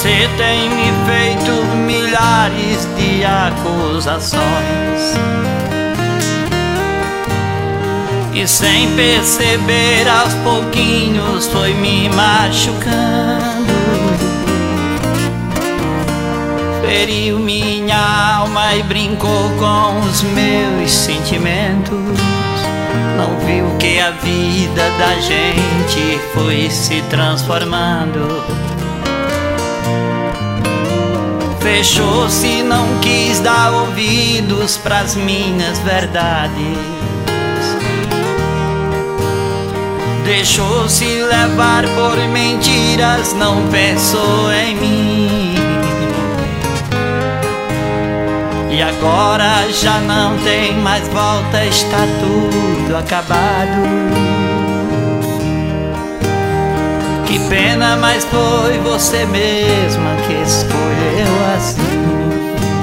Você tem me feito milhares de acusações e sem perceber aos pouquinhos foi me machucando. Feriu minha alma e brincou com os meus sentimentos. Não viu que a vida da gente foi se transformando. Fechou-se, não quis dar ouvidos pras minhas verdades. Deixou-se levar por mentiras, não pensou em mim. E agora já não tem mais volta, está tudo acabado. Que pena, mas foi você mesma que escolheu assim.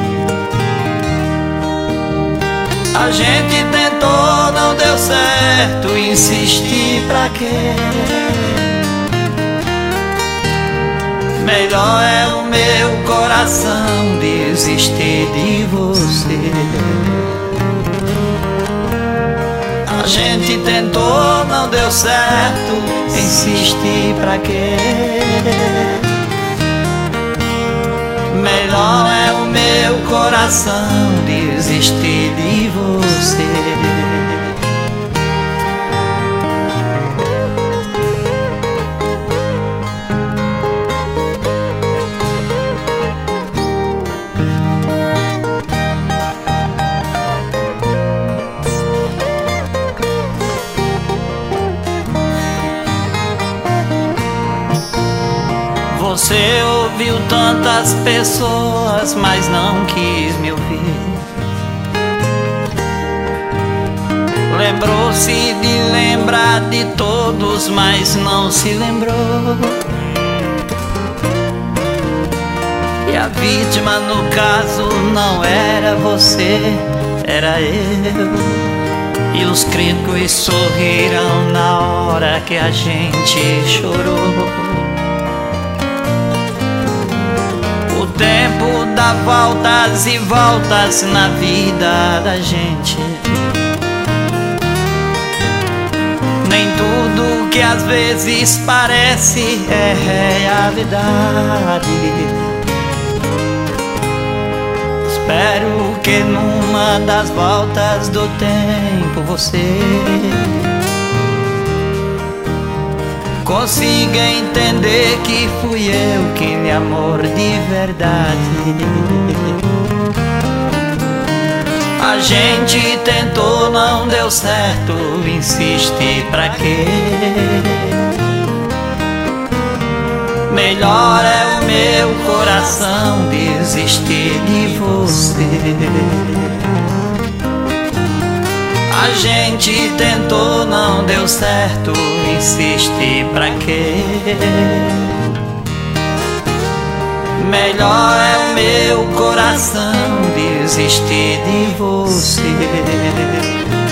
A gente tentou, não deu certo, insistir pra quê? Melhor é o meu coração desistir de você. A gente tentou, não deu certo, insistir pra quê? Melhor é o meu coração desistir de você. Você ouviu tantas pessoas, mas não quis me ouvir. Lembrou-se de lembrar de todos, mas não se lembrou. E a vítima no caso não era você, era eu. E os críticos sorriram na hora que a gente chorou. O tempo dá voltas e voltas na vida da gente. Nem tudo que às vezes parece é realidade. Espero que numa das voltas do tempo você consiga entender que fui eu que me amor de verdade. A gente tentou, não deu certo, insiste pra quê? Melhor é o meu coração desistir de você. A gente tentou, não deu certo, insiste pra quê? Melhor é o meu coração desistir de você.